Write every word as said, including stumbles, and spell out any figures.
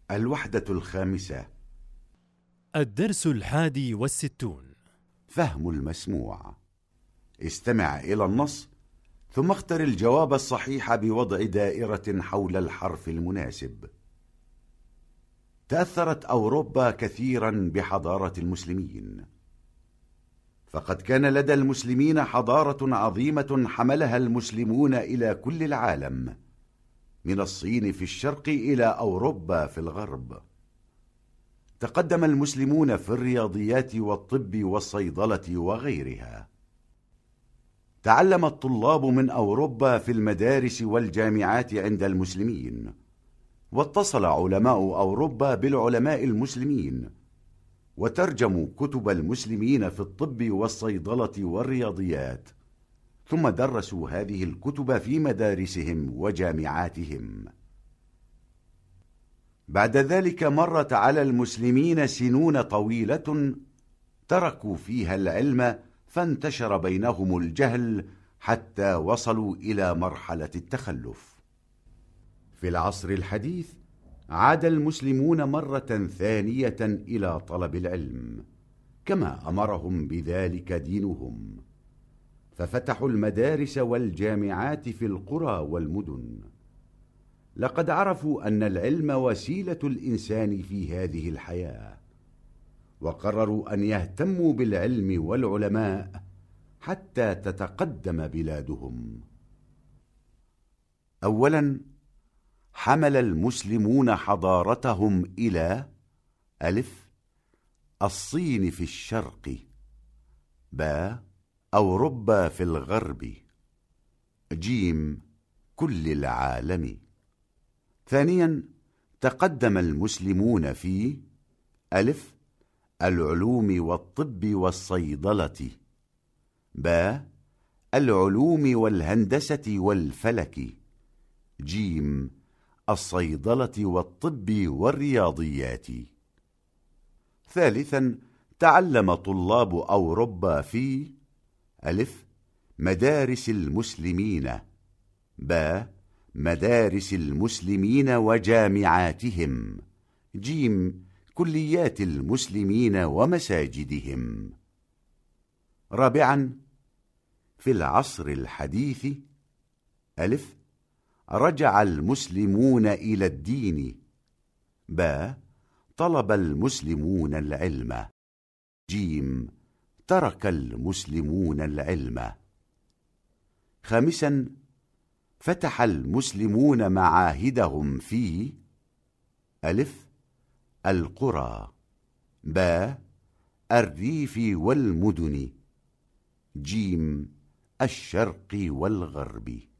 الوحدة الخامسة. الدرس الحادي والستون. فهم المسموع. استمع إلى النص ثم اختر الجواب الصحيح بوضع دائرة حول الحرف المناسب. تأثرت أوروبا كثيرا بحضارة المسلمين، فقد كان لدى المسلمين حضارة عظيمة حملها المسلمون إلى كل العالم، من الصين في الشرق إلى أوروبا في الغرب. تقدم المسلمون في الرياضيات والطب والصيدلة وغيرها. تعلم الطلاب من أوروبا في المدارس والجامعات عند المسلمين، واتصل علماء أوروبا بالعلماء المسلمين، وترجموا كتب المسلمين في الطب والصيدلة والرياضيات، ثم درسوا هذه الكتب في مدارسهم وجامعاتهم. بعد ذلك مرت على المسلمين سنون طويلة تركوا فيها العلم، فانتشر بينهم الجهل حتى وصلوا إلى مرحلة التخلف. في العصر الحديث عاد المسلمون مرة ثانية إلى طلب العلم، كما أمرهم بذلك دينهم، ففتحوا المدارس والجامعات في القرى والمدن. لقد عرفوا أن العلم وسيلة الإنسان في هذه الحياة، وقرروا أن يهتموا بالعلم والعلماء حتى تتقدم بلادهم. أولا، حمل المسلمون حضارتهم إلى ألف الصين في الشرق، باء أوروبا في الغرب، جيم كل العالم. ثانيا، تقدم المسلمون في ألف العلوم والطب والصيدلة، باء العلوم والهندسة والفلك، جيم الصيدلة والطب والرياضيات. ثالثا، تعلم طلاب أوروبا في ألف مدارس المسلمين، باء مدارس المسلمين وجامعاتهم، جيم كليات المسلمين ومساجدهم. رابعا، في العصر الحديث ألف رجع المسلمون إلى الدين، باء طلب المسلمون العلم، جيم ترك المسلمون العلم. خامسا، فتح المسلمون معاهدهم في ألف القرى، باء الريف والمدن، جيم الشرق والغرب.